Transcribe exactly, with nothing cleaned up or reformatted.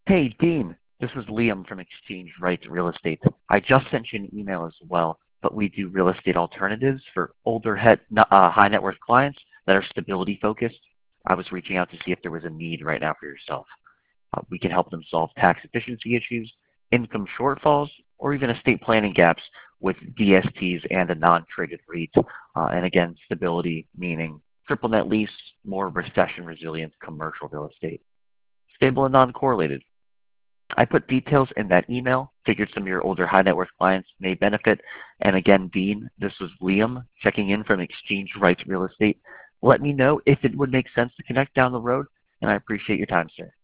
Hey, Dean, this is Liam from Exchange Rights Real Estate. I just sent you an email as well, but we do real estate alternatives for older head, uh, high net worth clients that are stability focused. I was reaching out to see if there was a need right now for yourself. Uh, we can help them solve tax efficiency issues, income shortfalls, or even estate planning gaps with D S Ts and a non-traded REIT. Uh, and again, stability meaning triple net lease, more recession resilient commercial real estate. Stable and non-correlated. I put details in that email. Figured some of your older high net worth clients may benefit. And again, Dean, this was Liam checking in from Exchange Rights Real Estate. Let me know if it would make sense to connect down the road, and I appreciate your time, sir.